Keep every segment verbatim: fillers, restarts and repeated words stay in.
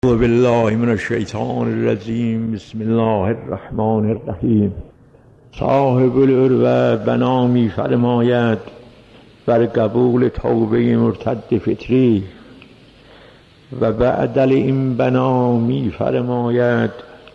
بالله من الشیطان الرجیم. بسم الله الرحمن الرحیم. صاحب العروة بنا می فرماید بر قبول توبه مرتد فطری و بعدل این بنا می فرماید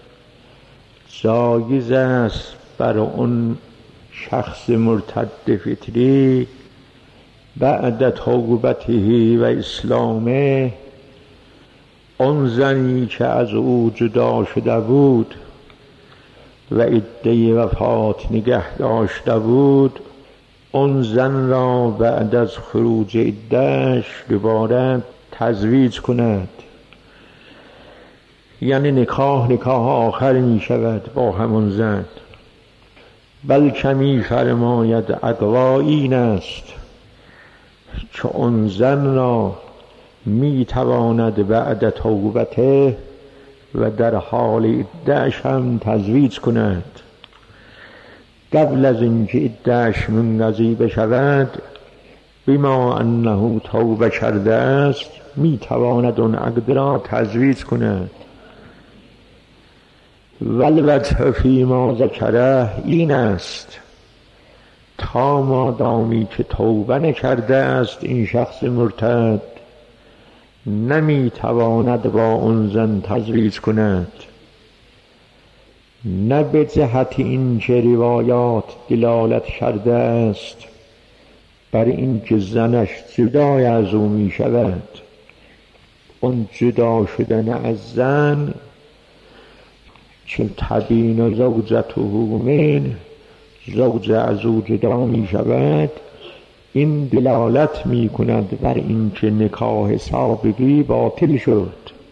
جایز است بر اون شخص مرتد فطری بعد توبته و اسلامه اون زنی که از او جدا شده بود و عده وفات نگه داشته بود، اون زن را بعد از خروج عده‌اش دوباره تزویج کند، یعنی نکاح نکاح آخر می شود با همون زن. بلکه می فرماید اقوا این است که اون زن را می تواند بعد توبته و در حال عده‌اش هم تزویج کند. قبل از اینکه عده‌اش منقضی بشود، بما انه توبه کرده است، می تواند اون عقد را تزویج کند. والوجه فیما ذکره این است تا مادامی که توبه نکرده است این شخص مرتد، نمی تواند با اون زن تزویج کند، نه به جهت این که روایات دلالت کرده است بر این که زنش جدای از او می شود. اون جدا شدن از زن چون تبین زوجته من، زوج از او جدا می شود، این دلالت می کند بر این که نکاح سابقی باطل شد.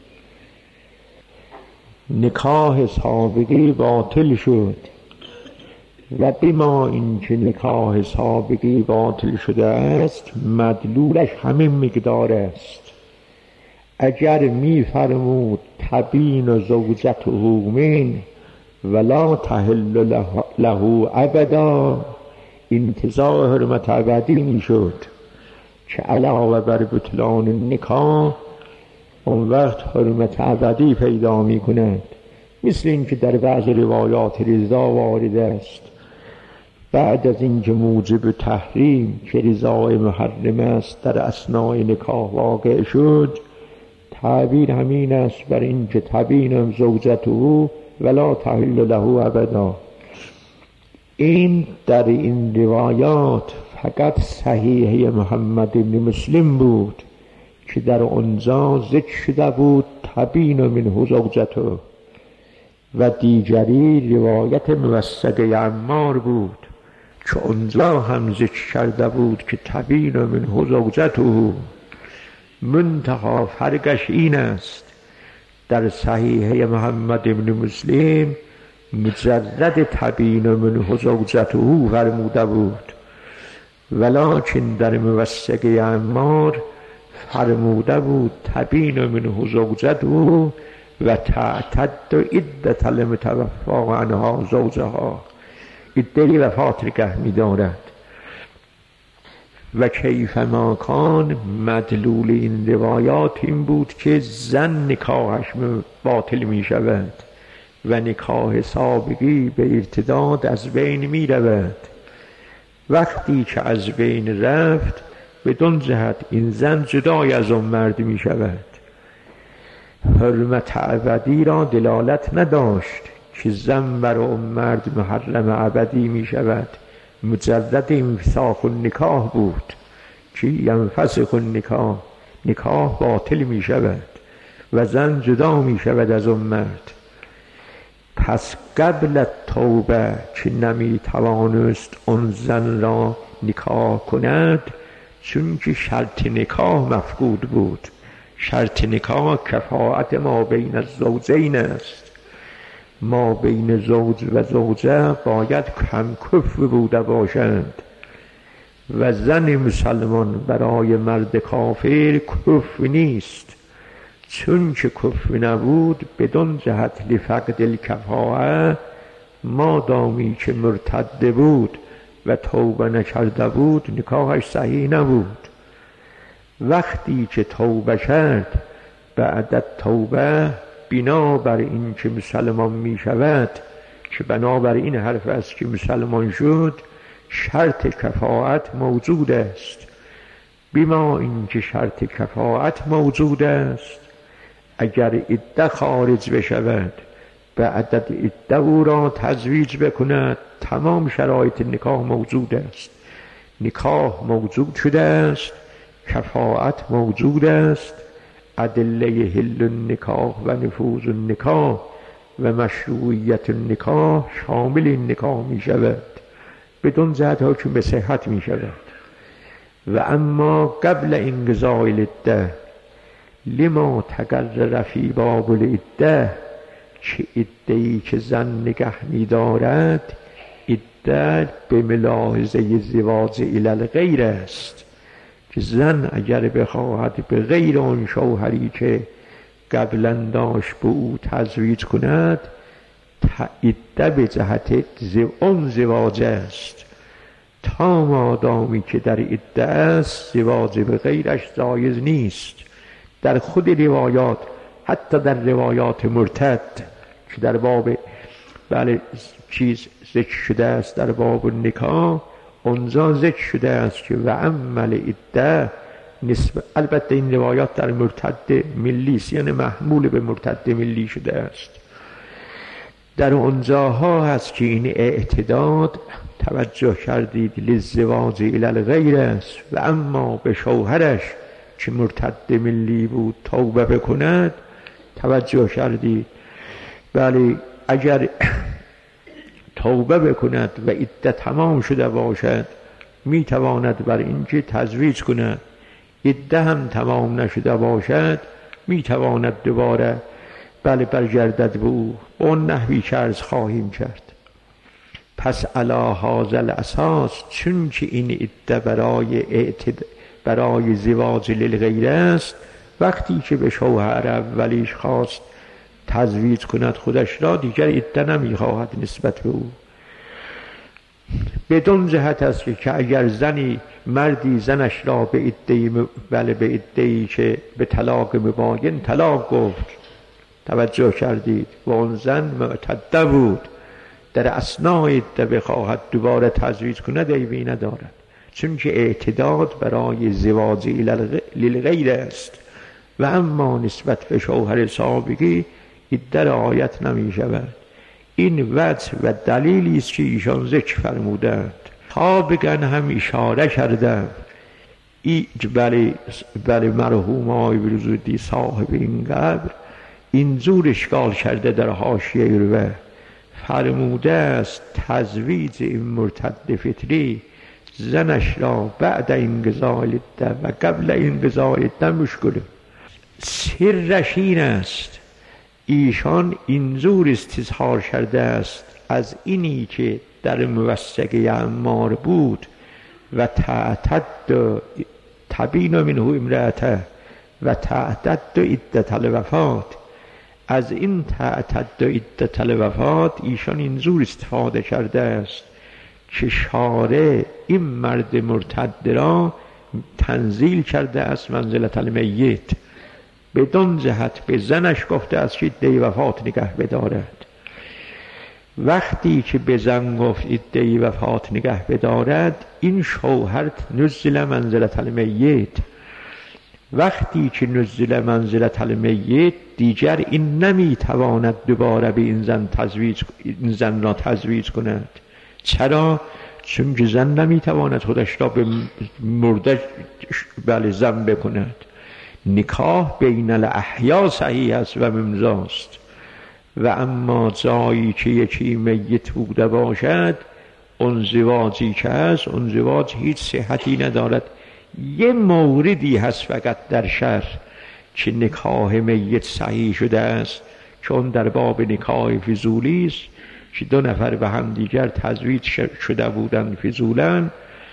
نکاح سابقی باطل شد و بما این که نکاح سابقی باطل شده است، مدلولش همین مقدار است. اگر می فرمود تبین زوجته من ولا تحل له ابدا، انتزاع حرمت ابدی می شد که علاوه بر بطلان نکاح اون وقت حرمت ابدی پیدا می کند. مثل این که در بعض روایات رضا وارد است، بعد از اینکه موجب تحریم که رضای محرم است در اثناء نکاح واقع شد، تعبیر همین است بر این که تبین زوجته ولا تحل له ابدا. این در این روایات فقط صحیح محمد بن مسلم بود که در آنجا ذکر شده بود تبین منه زوجته، و دیگری روایت موثقه عمار بود که آنجا هم ذکر کرده بود که تبین منه زوجته. منتها فرقش این است در صحیح محمد بن مسلم مجرد تبین منه زوجته فرموده بود، ولکن در موثقه عمار فرموده بود تبین منه زوجته و تعتد عدة المتوفی عنها زوجها، عده وفات نگه می دارد. و کیف ما کان، مدلول این روایات این بود که زن نکاحش باطل می شود و نکاح سابقی به ارتداد از بین می رود. وقتی که از بین رفت، بدون جهت این زن جدای از اون مرد می شود. حرمت ابدی را دلالت نداشت که زن بر اون مرد محرم ابدی می شود، مجرد انفساخ النکاح بود که ینفسخ النکاح، نکاح باطل می شود و زن جدا می شود از اون مرد. پس قبل توبه که نمی توانست اون زن را نکاح کند، چون که شرط نکاح مفقود بود. شرط نکاح کفاءت ما بین الزوجین است. ما بین زوج و زوجه باید هم کفو بوده باشند و زن مسلمان برای مرد کافر کفو نیست. چون که کفو نبود، بدون جهت لفقد الکفاءه، مادامی که مرتد بود و توبه نکرده بود، نکاحش صحیح نبود. وقتی که توبه کرد بعد توبه بنا بر این که مسلمان می شود، که بنابر این حرف است که مسلمان شد، شرط کفاعت موجود است. بما این که شرط کفاعت موجود است، اگر عده خارج بشود به عدد عده او را تزویج بکند، تمام شرایط نکاح موجود است. نکاح موجود شده است، کفاعت موجود است، ادله حل النکاح و نفوذ النکاح و مشروعیت النکاح شامل این نکاح می شود، بدون جهت ها که به صحت می شود. و اما قبل انقضاء العده لما تقرر فی باب العده، چه عده‌ای که زن نگه می دارد عده به ملاحظه زواج الی الغیر است، که زن اگر بخواهد به غیر آن شوهری که قبلا داشت به او تزویج کند، عده به جهت آن زواج است، تا مادامی که در عده است زواج به غیرش جایز نیست. در خود روایات، حتی در روایات مرتد که در باب بله چیز ذکر شده است، در باب نکاح اونجا ذکر شده است که و عمل عده نسبت، البته این روایات در مرتد ملی است، یعنی محمول به مرتد ملی شده است. در اونجاها هست که این اعتداد توجه کردید للزواج الی الغیر است، و اما به شوهرش که مرتد ملی بود توبه بکند، توجه کردید ولی اگر توبه بکند و عده تمام شده باشد میتواند بر اینکه تزویج کند، عده هم تمام نشده باشد میتواند دوباره بله برگردد به او. اون نحوی که عرض خواهیم کرد. پس علی هذا الاساس، چون که این عده برای اعتد... برای زواج للغیر است، وقتی که به شوهر اولیش خواست تزویج کند خودش را، دیگر عده نمیخواهد نسبت به او. بدون جهت است که اگر زنی مردی زنش را به عده‌ای بله به عده‌ای که به طلاق مباین طلاق گفت، توجه کردید، و اون زن معتده بود، در اثناء عده بخواهد دوباره تزویج کند عیبی ندارد، چون که اعتداد برای زواج للغیر است. و اما نسبت به شوهر سابقی عده رعایت نمی شود. این وجه و دلیلی است که ایشان ذکر فرمودند. تا بگن هم اشاره کردم ای بله بله مرحوم آقای بروزردی صاحب این قبر اینجور اشکال کرده در حاشیه رو، فرموده است تزویج این مرتد فطری زنش را بعد انقضاء العده و قبل انقضاء العده مشکله. سرش این است، ایشان اینجور استظهار کرده است از اینی که در موثقه عمار بود و تعتد تبین منه امرأته و تعتد عدت الوفات، از این تعتد عدت الوفات ایشان اینجور استفاده کرده است که شارع این مرد مرتد را تنزیل کرده است منزلت المیت، بدون جهت به زنش گفته است که عده وفات نگه بدارد. وقتی که به زن گفت عده وفات نگه بدارد، این شوهر نزل منزلت المیت. وقتی که نزل منزلت المیت، دیگر این نمیتواند دوباره به این زن تزویج این زن را تزویج کند. چرا؟ چون که زن نمیتواند خودش را به مرده بله زن بکند. نکاح بین الاحیا صحیح است و ممضاست، و اما جایی که یکی میت بوده باشد، اون زواجی که هست اون زواج هیچ صحتی ندارد. یه موردی هست فقط در شرع که نکاح میت صحیح شده است، چون در باب نکاح فضولی است که دو نفر به هم دیگر تزویج شده بودند فضولا،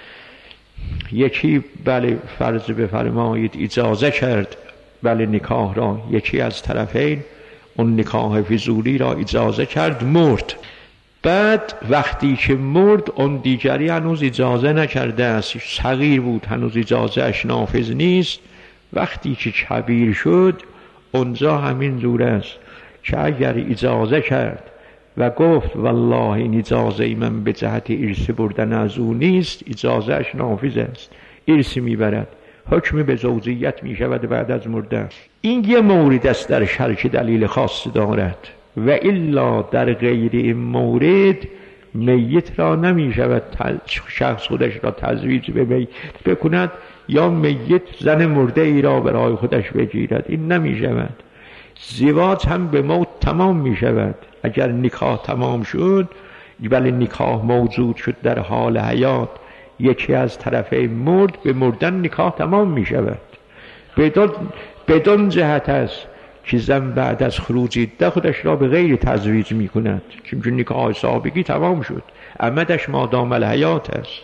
یکی بله فرض بفرمایید اجازه کرد بله نکاح را، یکی از طرفین اون نکاح فضولی را اجازه کرد، مرد. بعد وقتی که مرد اون دیگری هنوز اجازه نکرده است، صغیر بود، هنوز اجازه اش نافذ نیست. وقتی که کبیر شد اونجا همین جور است که اگر اجازه کرد و گفت والله این اجازه من به جهت ارث بردن از او نیست، اجازهش نافذ است، ارث میبرد، حکم به زوجیت میشود بعد از مردن. این یه مورد است در شرع که دلیل خاص دارد و الا در غیر این مورد میت را نمیشود شخص خودش را تزویج به میت بکند یا میت زن مرده ای را برای خودش بگیرد، این نمیشود. زواج هم به موت تمام میشود. اگر نکاح تمام شد، ولی نکاح موجود شد در حال حیات، یکی از طرفین مرد، به مردن نکاح تمام میشود. بدون بدون جهت است که زن بعد از خروج عده خودش را به غیر تزویج میکند، چون نکاح سابقی تمام شد، عمدش مادام الحیات است.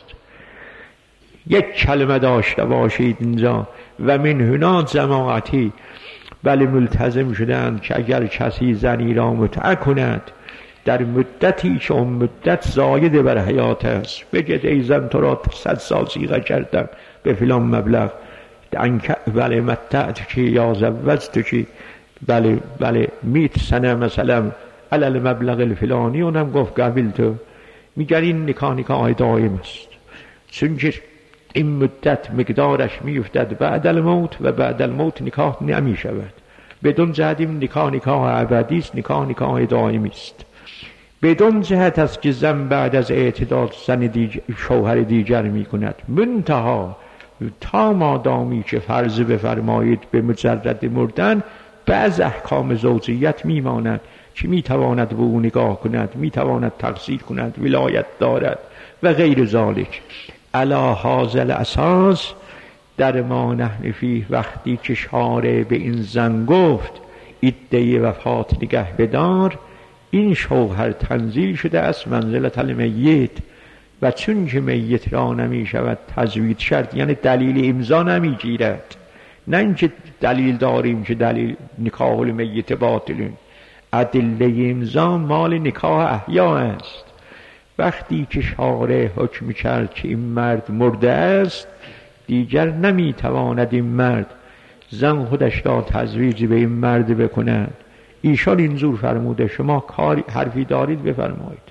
یک کلمه داشته باشید اینجا و من هنا جماعتی بله ملتزم شدند که اگر کسی زنی را متع کند در مدتی که اون مدت زاید بر حیات است، بگید ای زن تو را صد سال صیغه کردم به فلان مبلغ، بله متعت که یا زوجت که بله بله میت سنه مثلا علل مبلغ الفلانی، اونم گفت قبل تو، میگر این نکاح نکاح دائم است، چون که این مدت مقدارش میفتد بعد الموت و بعد الموت نکاح نمی شود. بدون جهت این نکاح نکاح ابدی است، نکاح نکاح دائمی است. بدون جهت است که زن بعد از اعتداد زن دیگر شوهر دیگر می کند، منتها تا مادامی که فرض بفرمایید به مجرد مردن بعض احکام زوجیت میماند که میتواند به او نگاه کند، میتواند تقصیر کند، ولایت دارد و غیر ذالک. علا هذا اساس در ما نحن فیه، وقتی که شارع به این زن گفت عده وفات نگه بدار، این شوهر تنزیل شده است منزلت المیت، و چون که میت را نمی شود تزوید شرط، یعنی دلیل امضا نمی گیرد، نه اینکه دلیل داریم که دلیل نکاح المیت باطل، ادله امضا مال نکاح احیا است. وقتی که شارع حکم کرد که این مرد مرده است، دیگر نمیتواند این مرد زن خودش را تزویج به این مرد بکند. ایشان اینجور فرموده، شما کاری حرفی دارید بفرمایید.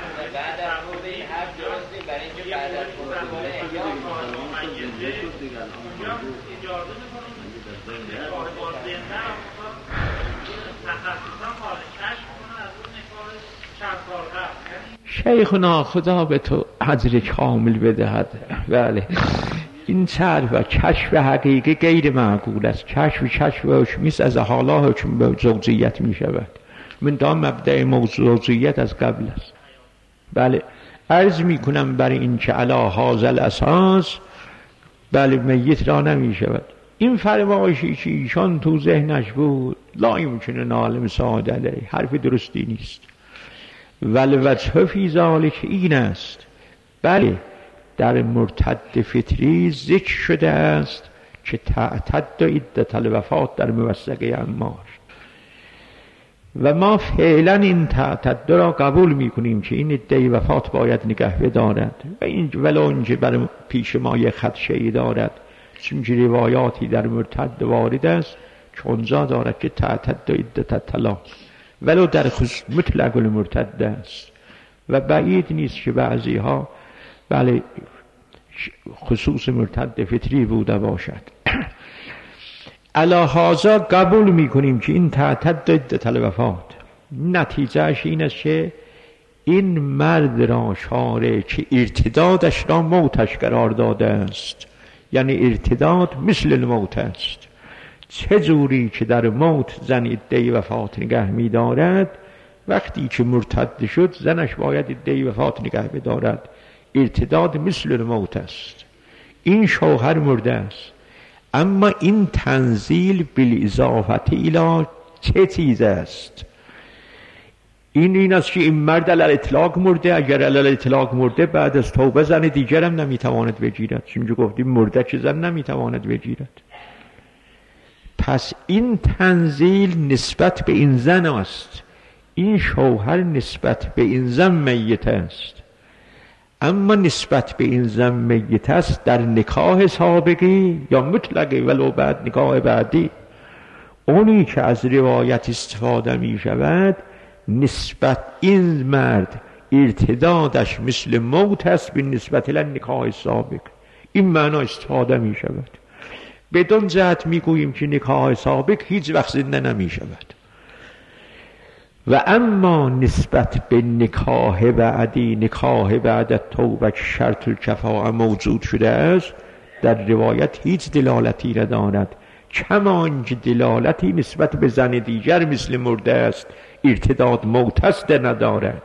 شیخنا خدا به تو اجر کامل بدهد. بله این چرف و کشف حقیقی غیر معقول است. کشف کشف و حکمیست، از حالا حکم به زوجیت می شود. من دا مبدأ موضوع زوجیت از قبل است. بله عرض می کنم برای این که علا هذا الاساس بله میت را نمی شود. این فرمایشی که ایشان تو ذهنش بود لا یمکنه نعلم ساده علیه، حرف درستی نیست. والوجه فی ذلک این است، بله در مرتد فطری ذکر شده است که تعتد عدت الوفات در موثقه عمار، و ما فعلا این تعتد را قبول میکنیم که این عده وفات باید نگه بدارد، و این ولو اینکه بر پیش ما یک خدشه‌ای دارد، چون که روایاتی در مرتد وارد است که اونجا دارد که تعتد عدت الطلاق، ولو در مطلق المرتد است، و بعید نیست که بعضی ها بله خصوص مرتد فطری بوده باشد. علا هذا قبول میکنیم که این تعتد عدت الوفات، نتیجهش این است که این مرد را شارع که ارتدادش را موتش قرار داده است، یعنی ارتداد مثل الموت است. چه جوری که در موت زن عده وفات نگه می دارد، وقتی که مرتد شد زنش باید عده وفات نگه بدارد. ارتداد مثل الموت است. این شوهر مرده است، اما این تنزیل بالاضافه الی چه چیز است؟ این این است که این مرد علی الاطلاق مرده. اگر علی الاطلاق مرده بعد از توبه زن دیگر هم نمیتواند بگیرد، چون گفتیم مرده که زن نمیتواند بگیرد. پس این تنزیل نسبت به این زن است، این شوهر نسبت به این زن میت است، اما نسبت به این زن میت است در نکاح سابقی یا مطلقی ولو بعد نکاح بعدی. اونی که از روایت استفاده می شود نسبت این مرد ارتدادش مثل موت است به نسبت نکاح سابق. این معنا استفاده می شود. بدون جهت می گوییم که نکاح سابق هیچ وقت زنده نمی شود. و اما نسبت به نکاح بعدی، نکاح بعد توبه که شرط الکفاء موجود شده است، در روایت هیچ دلالتی ندارد، کما اینکه دلالتی نسبت به زن دیگر مثل مرده است ارتداد موت است ندارد.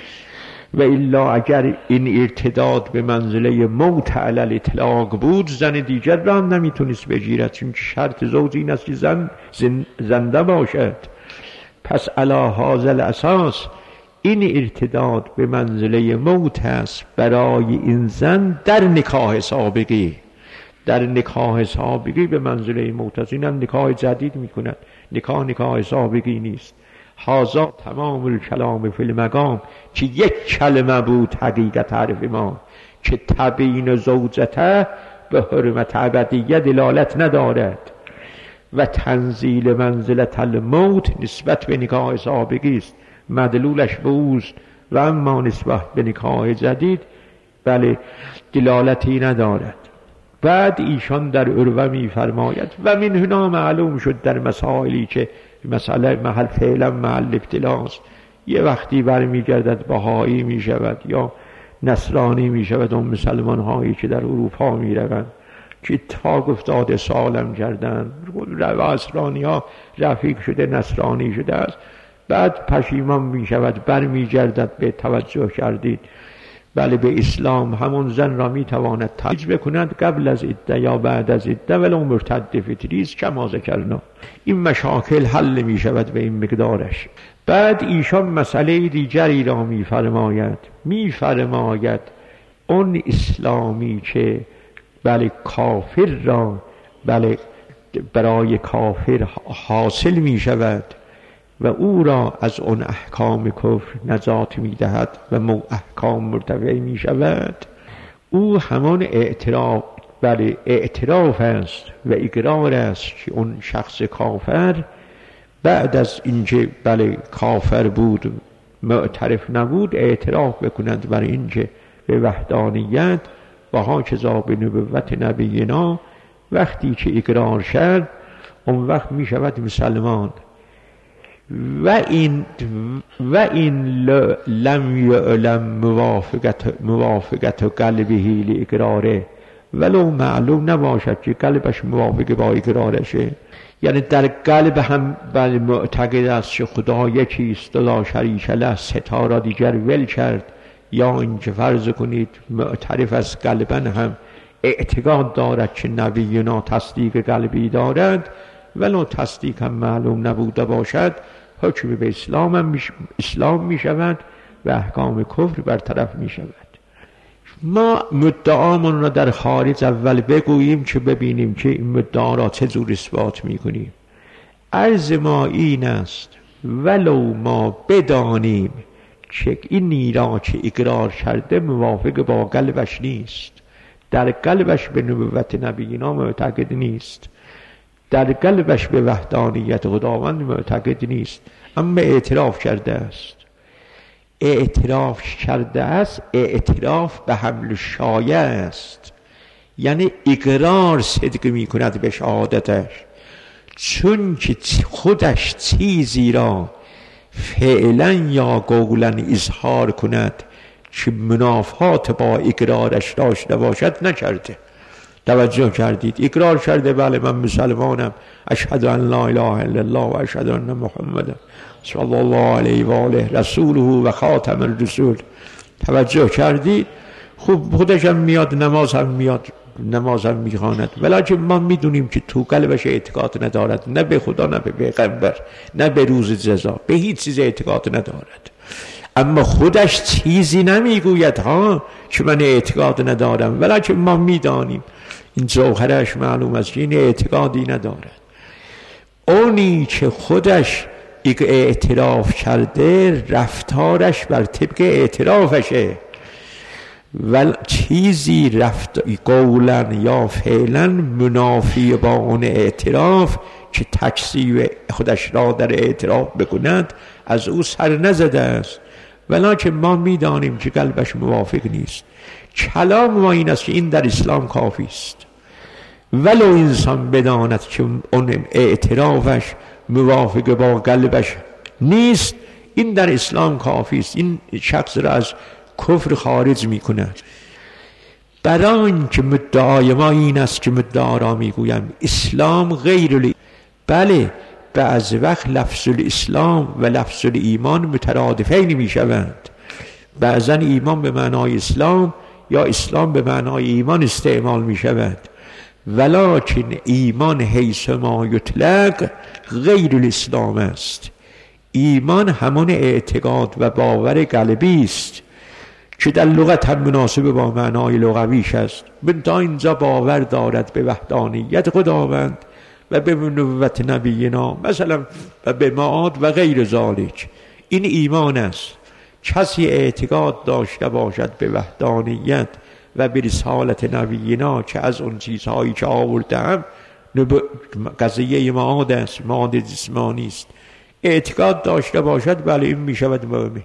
و الا اگر این ارتداد به منزله موت علی الاطلاق بود زن دیگر را هم نمیتونست بگیرد، چون شرط زوج این است که زن زنده باشد. پس علی هذا الاساس این ارتداد به منزله موت است برای این زن در نکاح سابقی. در نکاح سابقی به منزله موت است. این هم نکاح جدید میکند. نکاح نکاح سابقی نیست. هذا تمام الکلام فی المقام که یک کلمه بود حقیقت حرف ما که تبیین زوجته به حرمت ابدیه دلالت ندارد و تنزیل منزلت الموت نسبت به نکاح سابقی است، مدلولش به اوست. و اما نسبت به نکاح جدید بله دلالتی ندارد. بعد ایشان در عروه می فرماید و من هنا معلوم شد در مسائلی که مسئله محل فعلا محل ابتلاست، یه وقتی برمی گردد بهایی می شود یا نصرانی می شود. اون مسلمان هایی که در اروپا می روند که تا گفتاد سالم کردن و نصرانی ها رفیق شده نصرانی شده است، بعد پشیمان می شود برمی گردد به توجه کردید بله به اسلام، همون زن را می تواند تجویز بکند قبل از عده یا بعد از عده ولو مرتد فطریست کما ذکرنا. این مشاکل حل می شود به این مقدارش. بعد ایشان مسئله دیگری را می فرماید می فرماید اون اسلامی که بله کافر را بله برای کافر حاصل می شود و او را از اون احکام کفر نجات می دهد و مو احکام مرتفع می شود، او همان اعتراف بله اعتراف است و اقرار است که اون شخص کافر بعد از اینکه بله کافر بود معترف نبود اعتراف بکنند بر اینکه به وحدانیت و هاکذا به نبوت نبینا. وقتی که اقرار شد اون وقت می شود مسلمان. و این و این لم یعلم موافقت موافقت قلبه لاقراره، ولو معلوم نباشد که قلبش موافق با اقرارشه. یعنی در قلب هم بل معتقد است که خدا یکیست لا شریک له، ستاره دیگر ول کرد، یا اینکه فرض کنید معترف از قلبا هم اعتقاد دارد که نبینا تصدیق قلبی دارد، ولو تصدیق هم معلوم نبوده باشد حکم به اسلام هم میش... اسلام می شود و احکام کفر برطرف می شود. ما مدعامون را در خارج اول بگوییم که ببینیم که این مدعا را چجور اثبات می کنیم. عرض ما این است ولو ما بدانیم که این نیرا که اقرار کرده موافق با قلبش نیست، در قلبش به نبوت نبینا معتقد نیست، در قلبش به وحدانیت خداوند معتقد نیست، اما اعتراف کرده است. اعتراف کرده است اعتراف به حمل شایع است، یعنی اقرار صدق می کند به شهادتش، چون که خودش چیزی را فعلا یا قولا اظهار کند که منافات با اقرارش داشته باشد نکرده. توجه کردید؟ اقرار کرده بله من مسلمانم، اشهد ان لا اله الا الله و اشهد ان محمد صلی الله علیه و آله رسوله و خاتم الرسول. توجه کردید؟ خوب خودش هم میاد نماز هم میاد نماز هم میخواند، ولیکن ما میدونیم که تو قلبش اعتقاد ندارد، نه به خدا نه به پیغمبر نه به روز جزا، به هیچ چیز اعتقاد ندارد. اما خودش چیزی نمیگوید ها که من اعتقاد ندارم، ولیکن ما میدانیم این جوهرش معلوم است که این اعتقادی ندارد. اونی که خودش اعتراف کرده رفتارش بر طبق اعترافشه، و چیزی رفت قولا یا فعلا منافی با اون اعتراف که تکذیب خودش را در اعتراف بکند از او سر نزده است، ولکن ما میدانیم که قلبش موافق نیست. کلام ما این است که این در اسلام کافی است، ولو انسان بداند که اون اعترافش موافق با قلبش نیست، این در اسلام کافی است، این شخص را از کفر خارج می کند. برای اینکه مدعای ما این است که مدعا را می گویم اسلام غیر ال... بله بعض وقت لفظ الاسلام و لفظ الایمان مترادفین می شوند. بعضا ایمان به معنای اسلام یا اسلام به معنای ایمان استعمال می شود، ولکن ایمان حیث ما یطلق غیر الاسلام است. ایمان همان اعتقاد و باور قلبی است که در لغت هم مناسب با معنای لغویش است. منتها اینجا باور دارد به وحدانیت خداوند و به نبوت نبینا مثلا و به معاد و غیر ذالک. این ایمان است. کسی اعتقاد داشته باشد به وحدانیت و به رسالت نبینا که از اون چیزهایی که آوردم قضیه معاد است، معاد جسمانی است، اعتقاد داشته باشد، بله این می شود مؤمن.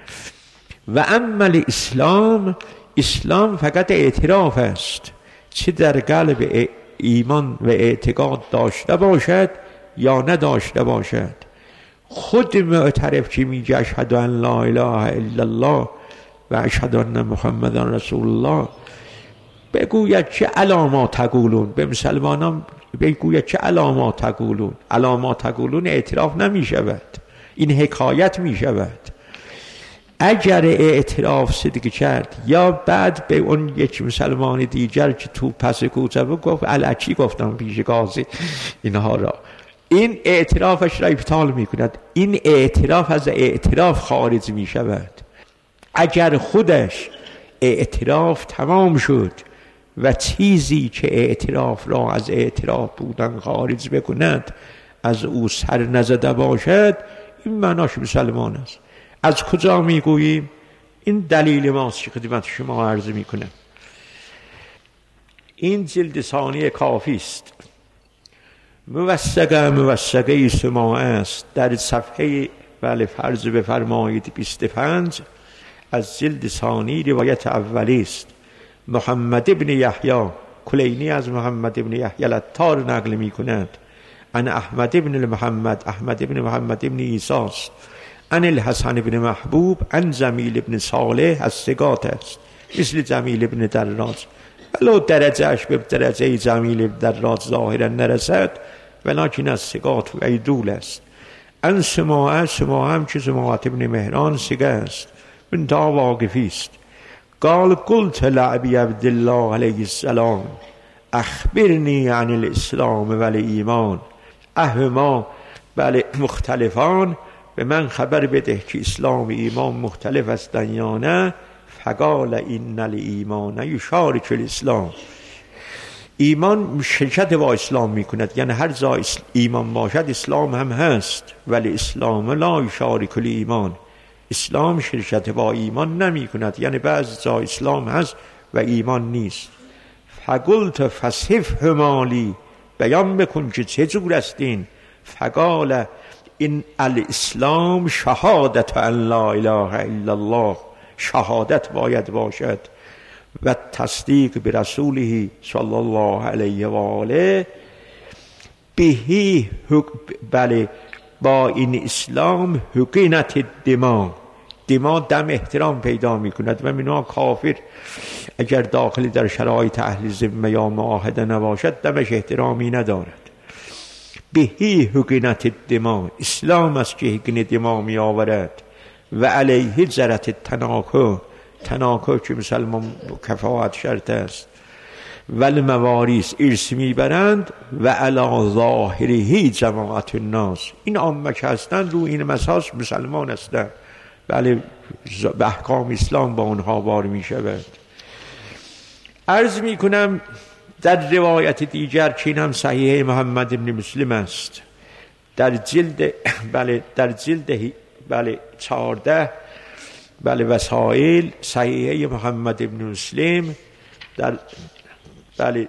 و عمل اسلام، اسلام فقط اعتراف است، چه در قلب ایمان و اعتقاد داشته باشد یا نداشته باشد. خود معترف که میگه اشهد ان لا اله الا الله و اشهد ان محمدا رسول الله، بگوید چه علامات تقولون، به مسلمانان بگوید چه علامات تقولون. علامات تقولون اعتراف نمی شود، این حکایت می شود. اگر اعتراف صدق کرد یا بعد به اون یک مسلمان دیگر که تو پس کوچه بود گفت الکی گفتم پیش قاضی اینها را، این اعترافش را ابطال می کند. این اعتراف از اعتراف خارج می شود. اگر خودش اعتراف تمام شد و چیزی که اعتراف را از اعتراف بودن خارج بکند از او سر نزده باشد، این معناش مسلمان است. از کجا میگوییم؟ این دلیل ماست که خدمت شما عرض میکنم. این جلد ثانی کافی است، موثقه موثقه سماع است، در صفحه بله فرض بفرمایید بیست و پنج از جلد ثانی روایت اولی است. محمد ابن یحیی کلینی از محمد ابن یحیی العطار نقل می کند. ان احمد ابن محمد احمد ابن محمد ابن عیسی است. ان الحسن ابن محبوب ان جمیل ابن صالح از ثقات است، مثل جمیل ابن دراج، ولو درجهش به درجه جمیل ابن دراج ظاهرا نرسد، ولکن از ثقات و عدول است. ان سماع سماع هم که سماعت ابن مهران ثقه است، منتها واقفی است. قال قلت لعبی عبدالله علیه السلام اخبرنی عن الاسلام و الایمان. اهما بله مختلفان، به من خبر بده که اسلام و ایمان مختلف هستند یا نه. فقال این الایمان یشارک الاسلام. ایمان شرکت با اسلام می کند، یعنی هر جا ایمان باشد اسلام هم هست، ولی اسلام لا یشارک الایمان. اسلام شرکت با ایمان نمی کند، یعنی بعض جا اسلام هست و ایمان نیست. فقلت فصف همالی، بیان بکن که چه جور استین. فقال این الاسلام شهادت ان لا اله الا الله، شهادت باید باشد و تصدیق به رسوله صلی الله علیه و آله بهی، بله با این اسلام حقینت دما، دما دم احترام پیدا می کند و منها کافر اگر داخل در شرایط اهل ذمه یا معاهده نباشد دمش احترامی ندارد. بهی حقینت دما، اسلام است که حقین دما می آورد. و علیه جرت تناکو، تناکو که مسلمان کفاعت شرط است. ول مواریس ارث میبرند و علی ظاهره جماعت الناس، این عامه که هستند رو این مساس مسلمان هستند، بله به احکام اسلام با اونها بار می شود. عرض می کنم در روایت دیگر که این هم صحیح محمد ابن مسلم است، در جلد بله در جلد بله چهارده بله وسائل صحیحه محمد ابن مسلم در بله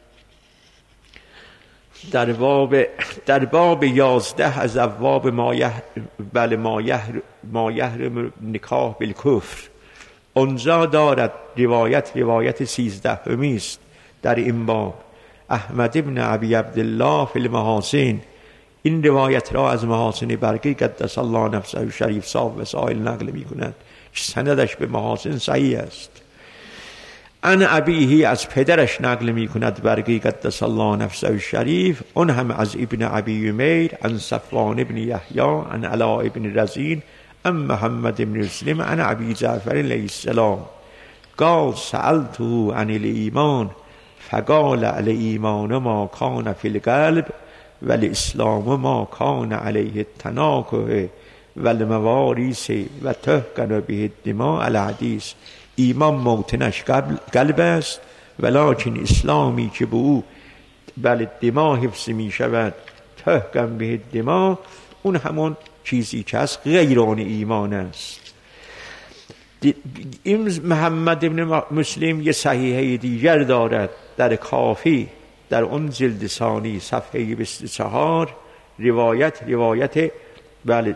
در باب در باب یازده از ابواب ما یح بله ما یح ما یحرم نکاح بالکفر اونجا دارد روایت روایت سیزدهمی است در این باب. احمد ابن ابی عبدالله فی المحاسن این روایت را از محاسن برقی قدس الله نفسه شریف صاحب وسائل نقل می کند که سندش به محاسن صحیح است. ان ابیه از پدرش نقل می کند برقی قدس الله نفسه شریف، اون هم از ابن ابی امیر عن صفوان ابن یحیی عن علاء ابن رزین عن محمد ابن مسلم عن ابی جعفر علیه السلام قال سألته عن الایمان فقال الایمان ما کان فی القلب والاسلام ما کان علیه التناکح والمواریث و تحقن به الدماء الحدیث. ایمان موطنش قلب است ولکن اسلامی که به او بله دماء حفظ می شود تحقن به الدماء اون همون چیزی که از غیر آن ایمان است. این محمد ابن مسلم یه صحیحه دیگر دارد در کافی در اون جلد ثانی صفحه بیست و چهار روایت روایت بله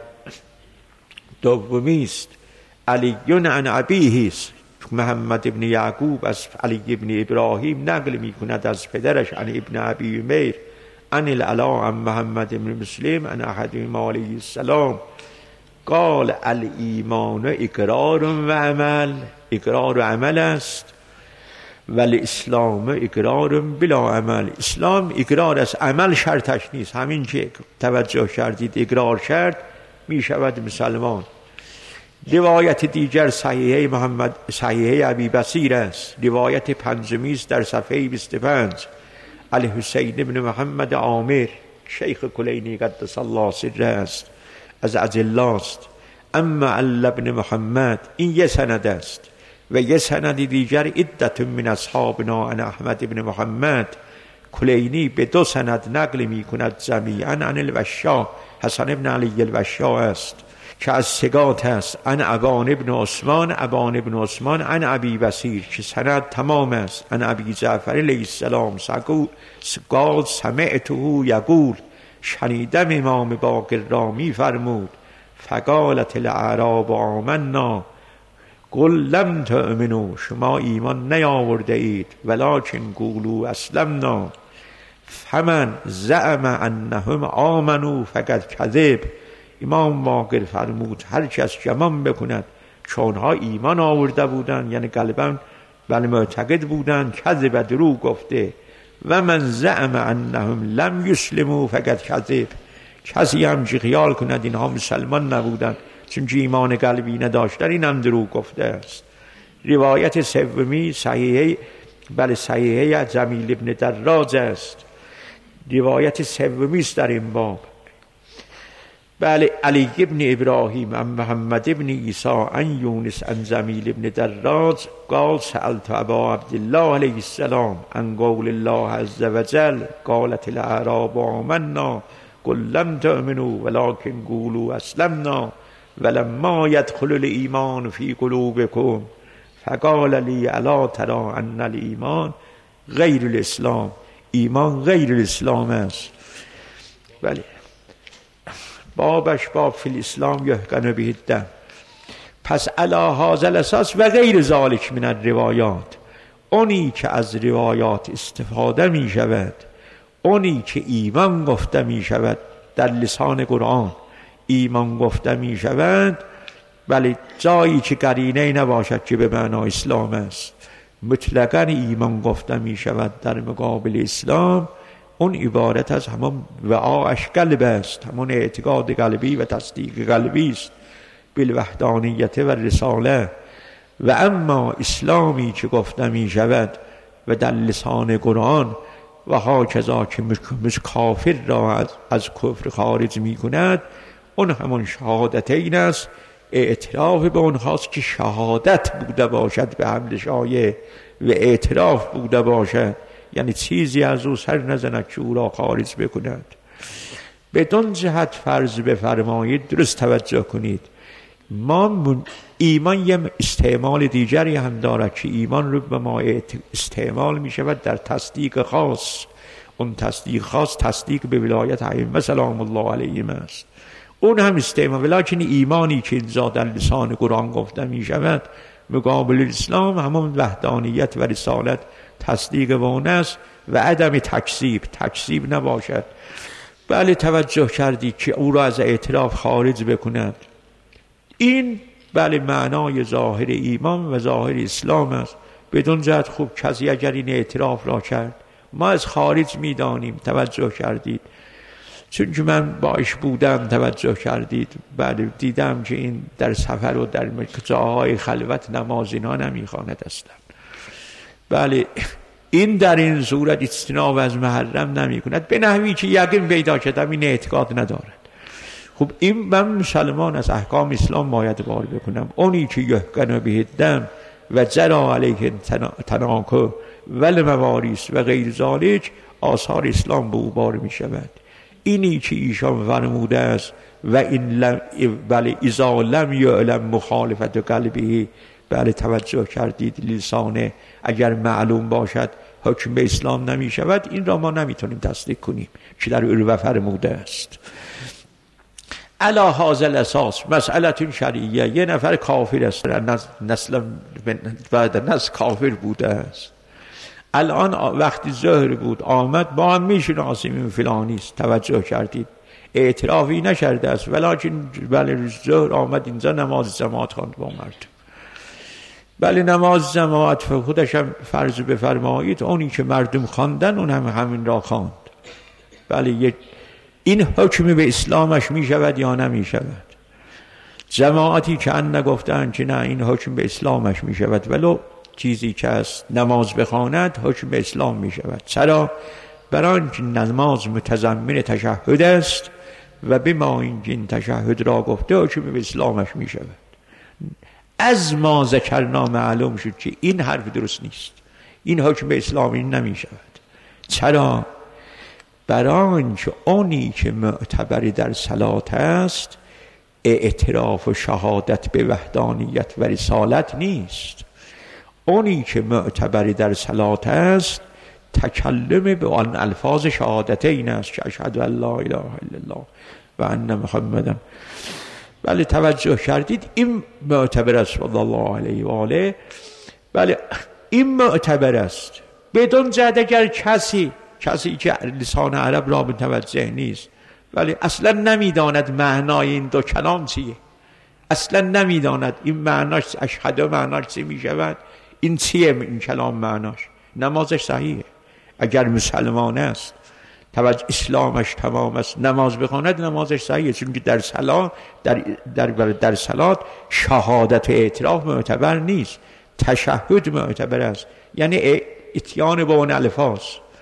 دومی است. علی عن ابیه است. محمد ابن یعقوب از علی ابن ابراهیم نقل می کند از پدرش عن ابن ابی امیر عن العلاء عن محمد ابن مسلم عن احدهم علیه السلام قال الایمان اقرار و عمل، اقرار و عمل است، ولی اسلام اقرار بلا عمل، اسلام اقرار است عمل شرطش نیست، همین که توجه کردید اقرار کرد می شود مسلمان. روایت دیگر صحیحه محمد صحیحه ابی بصیر است، روایت پنجمی است در صفحه بیست و پنج. الحسین ابن محمد عامر شیخ کلینی قدس الله سره است، از اجلاست. اما علی ابن محمد این یه سند است و یه سند دیگر عدت من اصحابنا عن احمد ابن محمد. کلینی به دو سند نقل می کند جمیعا عن الوشا حسن ابن علی الوشا است که از ثقات است. عن ابان ابن عثمان ابان ابن عثمان عن ابی بصیر که سند تمام است. عن ابی جعفر علیه السلام قال سمعته یقول شنیدم امام باقر را می فرمود فقالت الاعراب آمنا قل لم تؤمنوا شما ایمان نیاورده اید ولکن قولوا اسلمنا فمن زعم انهم آمنوا فقد کذب. امام باقر فرمود هر کس گمان بکند چون ها ایمان آورده بودند یعنی قلبا بل معتقد بودند کذب دروغ گفته. و من زعم انهم لم یسلموا فقد کذب. کسی هم که خیال کند اینها مسلمان نبودند چون ایمان قلبی نداشتن این هم دروغ گفته است. روایت سومی صحیحه بله صحیحه جمیل ابن دراج است، روایت سومی است در این باب. بله علی ابن ابراهیم عن محمد ابن عیسی عن یونس عن جمیل ابن دراج قال سألت ابا عبدالله علیه السلام عن قول الله عز وجل قالت الاعراب آمنا قل لم تؤمنوا ولكن قولوا اسلمنا ولما يدخل الایمان فی قلوبکم فقال لی الا تری ان الایمان غیر الاسلام. ایمان غیر الاسلام است. بله بابش باب فی الاسلام یحقن به الدم. پس علی هذا الاساس و غیر ذالک من الروایات، اونی که از روایات استفاده می شود، اونی که ایمان گفته می شود در لسان قرآن ایمان گفته می شود، ولی جایی که قرینه نباشد که به معنای اسلام است مطلقاً ایمان گفته می شود در مقابل اسلام، اون عبارت از همون وعاش قلب است، همون اعتقاد قلبی و تصدیق قلبی است بالوحدانیت و رساله. و اما اسلامی که گفته می شود و در لسان قرآن و هاکذا که کافر را از, از کفر خارج می کند، اون همون شهادتین است، اعتراف به اونهاست که شهادت بوده باشد به حمل شایع و اعتراف بوده باشد، یعنی چیزی از او سر نزند که او را خارج بکند. بدون جهت فرض بفرمایید، درست توجه کنید، ما ایمان یه استعمال دیگری هم دارد که ایمان رو به ما استعمال می شود در تصدیق خاص. اون تصدیق خاص تصدیق به ولایت ائمه سلام الله علیهم است. اون هم استعمال، ولیکن ایمانی که اینجا در لسان قرآن گفته می شود مقابل اسلام همون وحدانیت و رسالت تصدیق به اون است و عدم تکذیب، تکذیب نباشد. بله توجه کردید که او را از اعتراف خارج بکند. این بله معنای ظاهر ایمان و ظاهر اسلام است. بدون جهت خوب کسی اگر این اعتراف را کرد ما از خارج میدانیم. توجه کردید چون که من باش بودم، توجه کردید بله دیدم که این در سفر و در جاهای خلوت نماز اینا نمیخواند اصلا. بله این در این صورت اجتناب از محرم نمی کند به نحوی که یقین پیدا کردم این اعتقاد ندارد. خب این من مسلمان از احکام اسلام باید بار بکنم. اونی که یحکن به الدم و جرا علیه تناکه ول مواریث و غیر ذالک آثار اسلام به او بار می شود. اینی که ایشان فرموده است و این لم بله اذا لم یعلم مخالفت قلبه، بله توجه کردید لسانه اگر معلوم باشد حکم به اسلام نمی شود. این را ما نمیتونیم تصدیق کنیم که در عروه فرموده است. علا هذا الاساس مسئله شرعیه. یه نفر کافر است نسل بعد نسل کافر بوده است. الان وقتی ظهر بود آمد با هم میشناسیم این فلانی است. توجه کردید اعترافی نکرده است ولیکن بله ظهر آمد اینجا نماز جماعت خواند با مرد. بله نماز جماعت خودش هم فرض بفرمایید اونی که مردم خواندن اون هم همین را خواند. بله این حکم به اسلامش می شود یا نمی شود؟ جماعتی که ان نگفتن که نه این حکم به اسلامش می شود ولو چیزی که است نماز بخواند حکم به اسلام می شود. چرا؟ برای اینکه نماز متضمن تشهد است و به ما این تشهد را گفته حکم به اسلامش می شود. از ما ذکرنا معلوم شد که این حرف درست نیست. این حکم به اسلامی نمی شود. چرا؟ برای اینکه اونی که معتبری در صلات است اعتراف و شهادت به وحدانیت و رسالت نیست. اونی که معتبری در صلات است تکلم به آن الفاظ شهادتین است که اشهد ان لا اله الا الله و ان محمدا. بله توجه کردید این معتبر است صلی الله علیه و آله. بله این معتبر است. بدون جهت اگر کسی کسی که لسان عرب را متوجه نیست ولی اصلا نمیداند معنای این دو کلام چیه، اصلا نمیداند این معناش اشهد معناش چی میشود، این چیه این کلام معناش، نمازش صحیحه. اگر مسلمان است توجه اسلامش تمام است نماز بخواند نمازش صحیحه، چون که در صلات در در در صلات شهادت و اعتراف معتبر نیست، تشهد معتبر است، یعنی اتیان با اون الفاظ.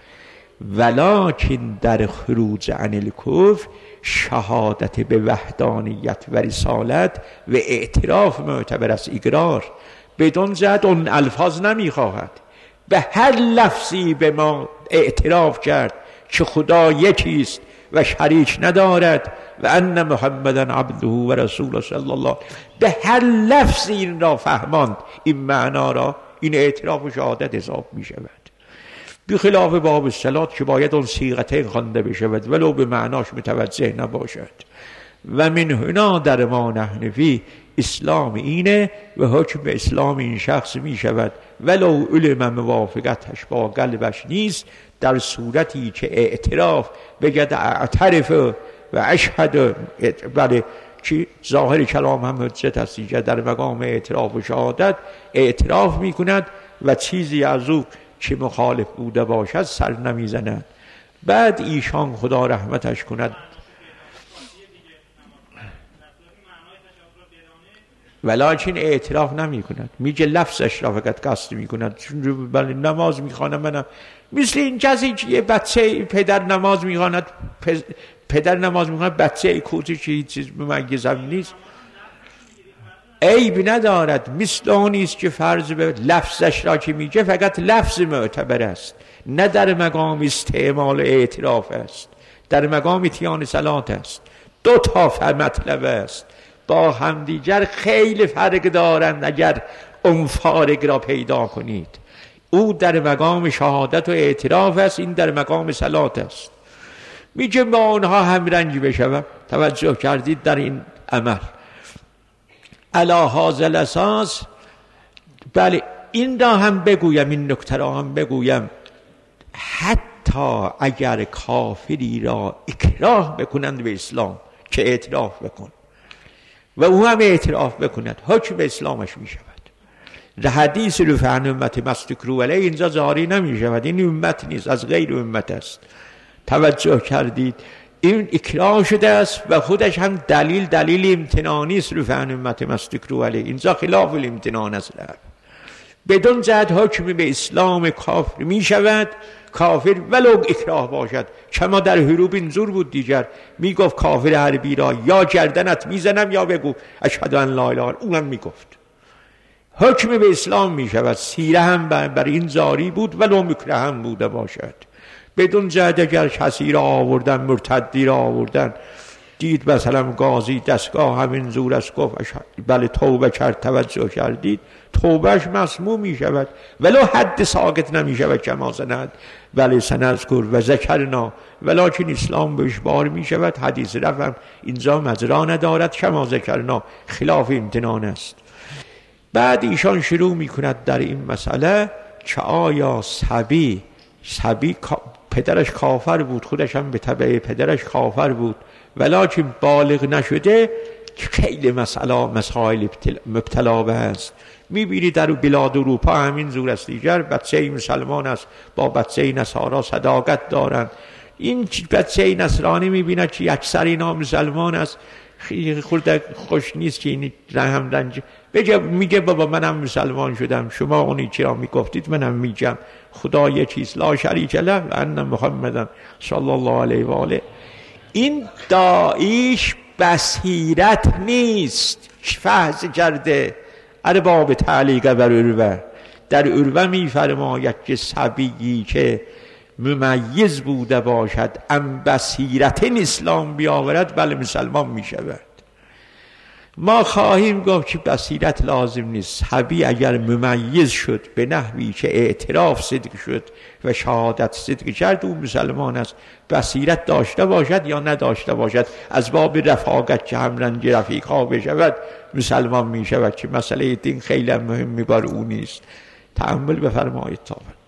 ولکن در خروج عن الکفر شهادت به وحدانیت و رسالت و اعتراف معتبر است، اقرار. بدون جهت اون الفاظ نمیخواهد، به هر لفظی به ما اعتراف کرد که خدا یکیست و شریک ندارد و ان محمدا عبده و رسوله صلی الله، به هر لفظی این را فهماند این معنا را، این اعتراف و شهادت حساب می شود. بخلاف باب الصلات که باید اون صیغتین خوانده بشود ولو به معناش متوجه نباشد. و من هنا در ما نحن فی اسلام اینه و حکم به اسلام این شخص می شود ولو علم موافقتش با قلبش نیست، در صورتی که اعتراف بگد اعترف و اشهد، بله که ظاهر کلام هم حجت است که در مقام اعتراف و شهادت اعتراف می کند و چیزی از او که مخالف بوده باشد سر نمی زند. بعد ایشان خدا رحمتش کند ولیکن اعتراف نمی کند، میگه لفظش را فقط قصد می کند. چون بله نماز می خوانم منم مثل این کسی که یه بچه پدر نماز می خواند، پدر نماز می خواند بچه کوچک که هیچ چیز ممیزم نیست عیب ندارد، مثل اونیست که فرض به لفظش را که میگه فقط لفظ معتبر است، نه در مقام استعمال اعتراف است، در مقام اتیان صلات است. دو تا مطلب است، با همدیگر خیلی فرق دارند اگر اون فارق را پیدا کنید. او در مقام شهادت و اعتراف است، این در مقام صلات است. میگه با اونها هم رنج بشوم. توجه کردید در این عمل علی هذا الاساس. بله این را هم بگویم، این نکته را هم بگویم، حتی اگر کافری را اکراه بکنند به اسلام که اعتراف بکن و او هم اعتراف بکند، حکم به اسلامش می شود. در حدیث رفعن امت مستکرو علیه اینجا ظاهری نمی شود، این امت نیست، از غیر امت است. توجه کردید؟ این اکراه شده است و خودش هم دلیل دلیل امتنانی است. رفعن امت مستکرو علیه اینجا خلاف الامتنان است. بدون جهت حکم به اسلام کافر می شود، کافر ولو اکراه باشد. کما در حروب اینجور بود دیگر، می گفت کافر حربی را یا گردنت می زنم یا بگو اشهد ان لا اله الا الله، اونم می گفت. حکم به اسلام می شود. سیره هم بر این جاری بود ولو مکره هم بوده باشد. بدون جهت اگر کسی را آوردن، مرتدی را آوردن، دید مثلا قاضی دستگاه همین زور است، گفت بله توبه کرد، توجه کردید، توبهش مسموم می شود ولو حد ساقط نمی شود کما زند ولی سنذکر و ذکرنا، ولکن اسلام بهش بار می شود. حدیث رفم اینجا مجرا ندارد، کما ذکرنا خلاف امتنان است. بعد ایشان شروع می کند در این مسئله که آیا صبی صبی پدرش کافر بود، خودش هم به تبع پدرش کافر بود، ولکن بالغ نشده، خیلی مسئله مسائل مبتلا به است. میبینی در بلاد اروپا همین زور است دیگر، بچه مسلمان است با بچه نصارا صداقت دارند. این بچه نصرانی میبیند که اکثر اینا مسلمان است، خورده خوش نیست که این رحم رنج بگه، میگه بابا منم مسلمان شدم، شما اونی چرا میگفتید منم میگم، خدا یه چیز لا شریک له و ان محمدن صلی الله علیه و آله. این داعیش بصیرت نیست، فحص کرده. ارباب تعلیق بر عروه، در عروه میفرماید که صبیی که ممیز بوده باشد ام بصیرت اسلام بیاورد بله مسلمان میشود. ما خواهیم گفت که بصیرت لازم نیست. صبی اگر ممیز شد به نحوی که اعتراف صدق شد و شهادت صدق کرد، او مسلمان است. بصیرت داشته باشد یا نداشته باشد، از باب رفاقت که هم رنج رفیق ها بشود مسلمان می شود، که مسئله دین خیلی مهم بر او نیست. تأمل بفرمایید تا